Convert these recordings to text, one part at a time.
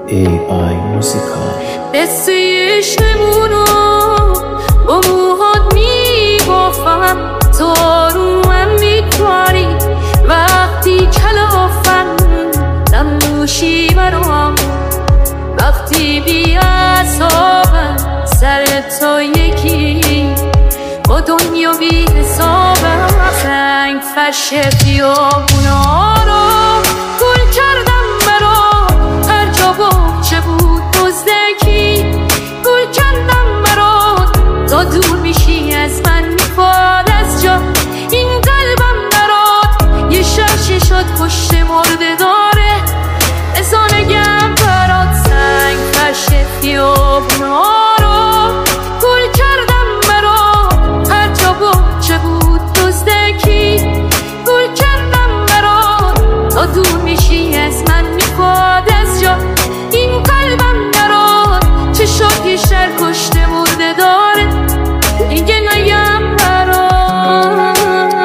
AI موسیقا قصه عشقمونو با موهات میبافم، تو آرومم میتوانی وقتی کلافم نموشی برام، وقتی بی اعصابم سر تو یکی با دنیا بی حسابم. سنگ فرش خیابونا رو گل کردم برات، هر جا بچه بود دزدکی گل کردم برات. تا دور میشی از من میخواد از جا این قلبم برات، یه شرشی شد پشت مرده داره ازانگم برات. سنگ فرش خیابونا رو گل کردم برات، هر جا بچه بود دزدکی گل کردم برات. تا دور میشی از من میخواد از جا این قلبم برات، چه شد یه شر کشته مرده داره دیگه نگم برات.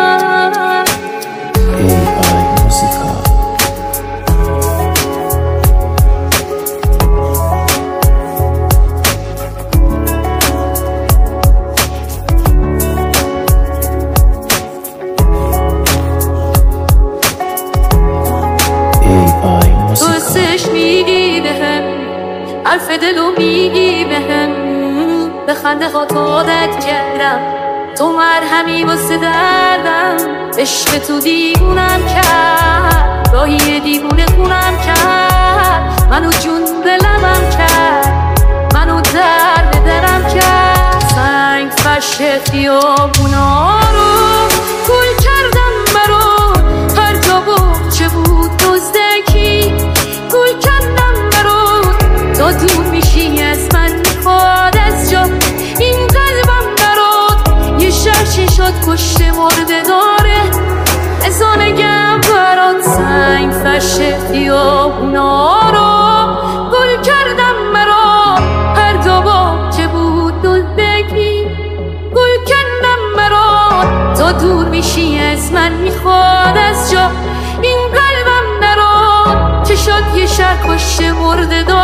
AI موسیقا تو حسش میگی بهم، حرف دلو میگی بهم، به خنده ها تو عادت کردم، تو مرهمی واسه دردم. عشق تو دیوونم کرد، راهی دیوونه خونم کرد، منو جون به لبم کرد، منو در به درم کرد. سنگ فرش خیابونا رو گل کردم برات، هر جا بچه بود دزدکی گل کردم برات. تا دور میشی از من میخواد از جا این قلبم برات، یه شرشی شد پشت مرده داره ازانگم برات. سنگ فرش خیابونا رو گل کردم برات، هر جا بچه بود دزدکی گل کردم برات. تا دور میشی از من میخواد از جا این قلبم برات، چه شد یه شر کشته مرده داره